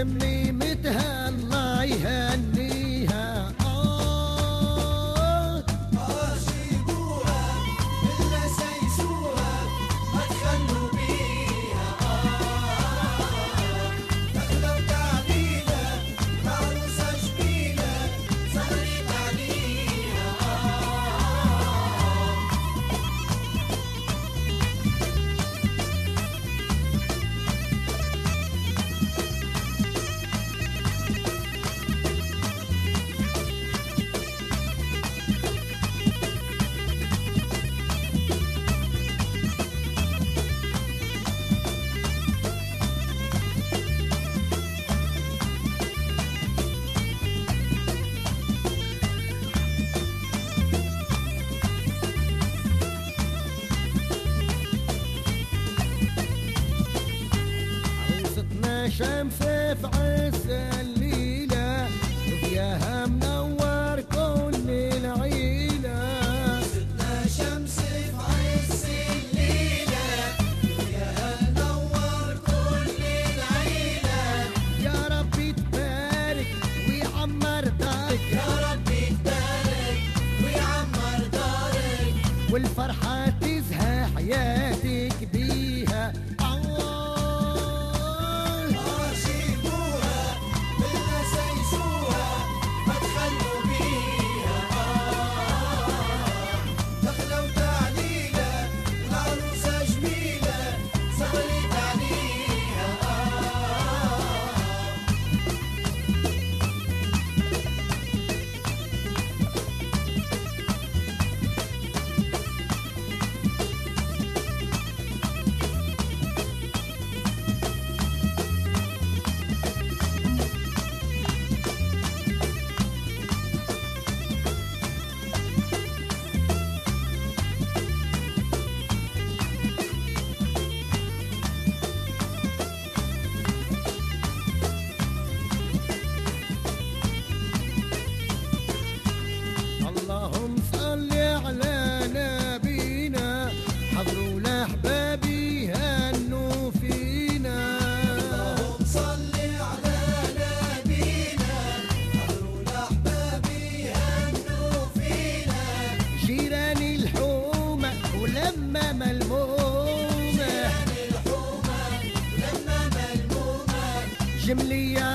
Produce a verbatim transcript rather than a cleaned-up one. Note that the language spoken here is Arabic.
بتميمتها الله يهنيها. آه آه جيبوها إلا سيسوها ما تخلوا بيها. آه دخلوا تعليلة عروسة جميلة صغرت عليها. شمس في عز الليلة وياها منور كل العيلة. ستنا شمس في عز الليلة وياها منور كل العيلة. يا ربي تبارك ويعمر دارك، يا ربي تبارك ويعمر دارك والفرحة تزهى حياتك بيها. اللهم صل على نبينا حضروا الأحبابي هنوا فينا. اللهم صل على نبينا حضروا الأحبابي هنوا فينا. جيراني الحومة ولما ملمومة، جيراني الحومة ولما ملمومة جملية